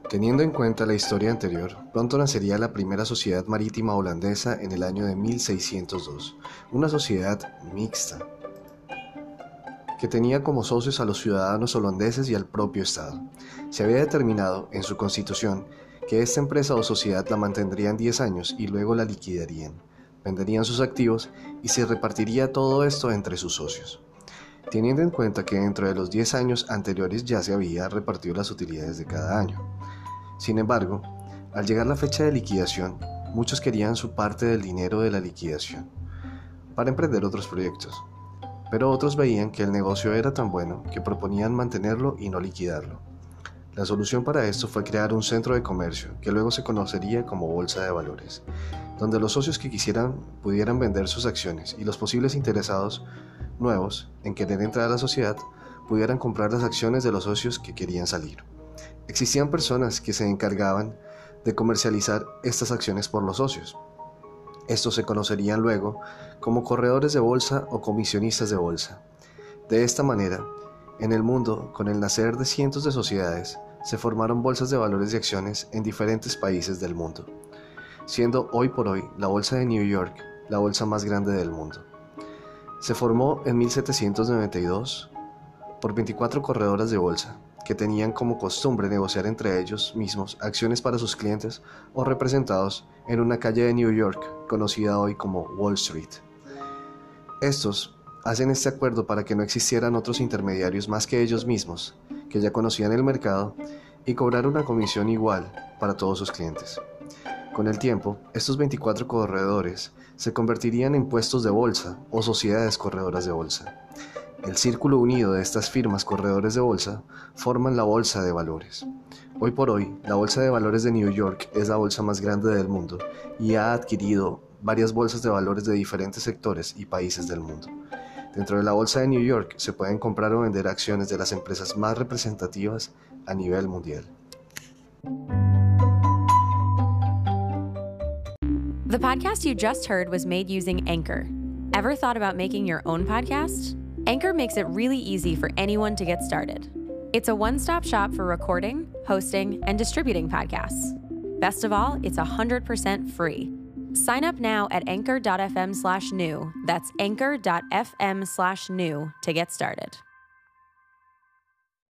Teniendo en cuenta la historia anterior, pronto nacería la primera sociedad marítima holandesa en el año de 1602, una sociedad mixta, que tenía como socios a los ciudadanos holandeses y al propio Estado. Se había determinado en su constitución que esta empresa o sociedad la mantendrían 10 años y luego la liquidarían, venderían sus activos y se repartiría todo esto entre sus socios. Teniendo en cuenta que dentro de los 10 años anteriores ya se había repartido las utilidades de cada año. Sin embargo, al llegar la fecha de liquidación, muchos querían su parte del dinero de la liquidación para emprender otros proyectos, pero otros veían que el negocio era tan bueno que proponían mantenerlo y no liquidarlo. La solución para esto fue crear un centro de comercio que luego se conocería como Bolsa de Valores, donde los socios que quisieran pudieran vender sus acciones y los posibles interesados nuevos en querer entrar a la sociedad pudieran comprar las acciones de los socios que querían salir. Existían personas que se encargaban de comercializar estas acciones por los socios. Estos se conocerían luego como corredores de bolsa o comisionistas de bolsa. De esta manera, en el mundo, con el nacer de cientos de sociedades, se formaron bolsas de valores y acciones en diferentes países del mundo, siendo hoy por hoy la Bolsa de New York la bolsa más grande del mundo. Se formó en 1792 por 24 corredoras de bolsa, que tenían como costumbre negociar entre ellos mismos acciones para sus clientes o representados en una calle de New York conocida hoy como Wall Street. Estos hacen este acuerdo para que no existieran otros intermediarios más que ellos mismos, que ya conocían el mercado, y cobrar una comisión igual para todos sus clientes. Con el tiempo, estos 24 corredores se convertirían en puestos de bolsa o sociedades corredoras de bolsa. El círculo unido de estas firmas corredores de bolsa forman la Bolsa de Valores. Hoy por hoy, la Bolsa de Valores de New York es la bolsa más grande del mundo y ha adquirido varias bolsas de valores de diferentes sectores y países del mundo. Dentro de la Bolsa de New York se pueden comprar o vender acciones de las empresas más representativas a nivel mundial. The podcast you just heard was made using Anchor. Ever thought about making your own podcast? Anchor makes it really easy for anyone to get started. It's a one-stop shop for recording, hosting, and distributing podcasts. Best of all, it's 100% free. Sign up now at anchor.fm/new. That's anchor.fm/new to get started.